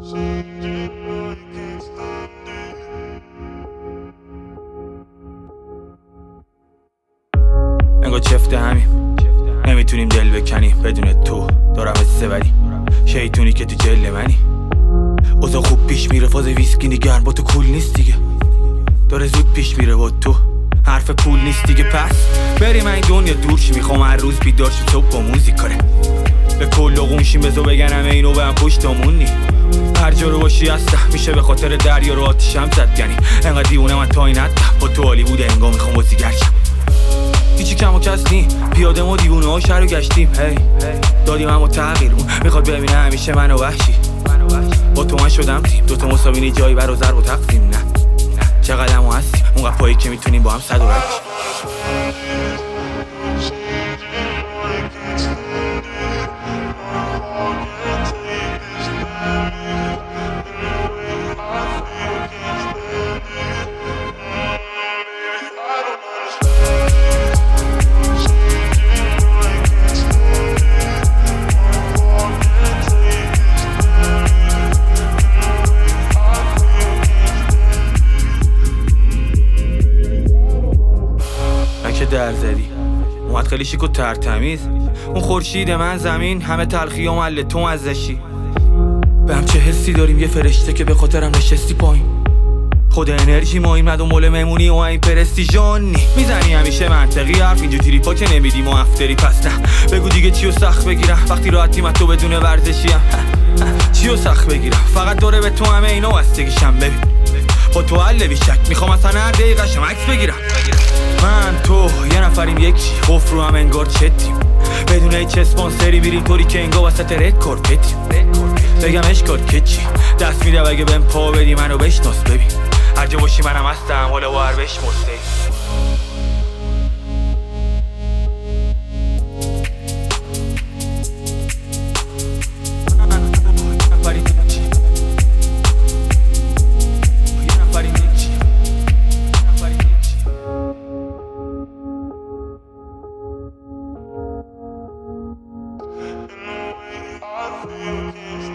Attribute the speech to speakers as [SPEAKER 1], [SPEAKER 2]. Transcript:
[SPEAKER 1] انگار چفته همیم، نمیتونیم دل بکنیم بدون تو. دارم حسه بدی شیطونی که تو جل منی. اوضاع خوب پیش میره، فاز ویسکی نگرم با تو کول نیست دیگه. داره زود پیش میره با تو، حرف پول نیست دیگه. پس بریم این دنیا دور شی، میخوام هر روز بیدار شم صبح با موزیک کاره. به کل قونشیم بزو بگن همه اینو به هم پشتمونی. هر جا رو باشی هستم، میشه به خاطر دریا رو آتیشم زد. یعنی انقدر دیونه من تا این حد با تو حالی بوده انگار میخوام بازیگر شم. هیچی کم و کس نی، پیاده ما دیوونه ها شهر رو گشتیم. هی دادیم اما تغییرون میخواد ببینه همیشه منو وحشی. با تو من شدم تیم، دوتا مساوینی جایی بر و ضرب و تقسیم. نه چقدر ما هستیم اونقدر پایی که میتونیم با هم صد و رد. در زدی اومد خیلی شیک و ترتمیز. اون خورشید من زمین، همه تلخی و مل تو ازشی. به هم چه حسی داریم، یه فرشته که به خاطرم نشستی پایین. خود انرژی مایم ندو مول ممونی و این پرستیژانی. میزنی همیشه منطقی حرف، اینجا تریپا که نمیدیم و افتری. پس نه بگو دیگه چیو سخت بگیرم وقتی راحتیم تو بدون ورزشیم. چیو سخت بگیرم فقط دوره به تو همه اینا وستگیشم. ببین با تو حل بیشک میخوام اصلا هر دقیقه شم عکس بگیرم. من تو یه نفریم یکی، خوف رو هم انگار چتیم. بدون هیچ اسپانسری میریم طوری که انگار وسط رد کارپتیم. بگم اشکال که چی دست میده اگه بهم پا بدی منو بشناس. ببین هر جا باشی منم هستم، حالا با هر بشمرسه.
[SPEAKER 2] I feel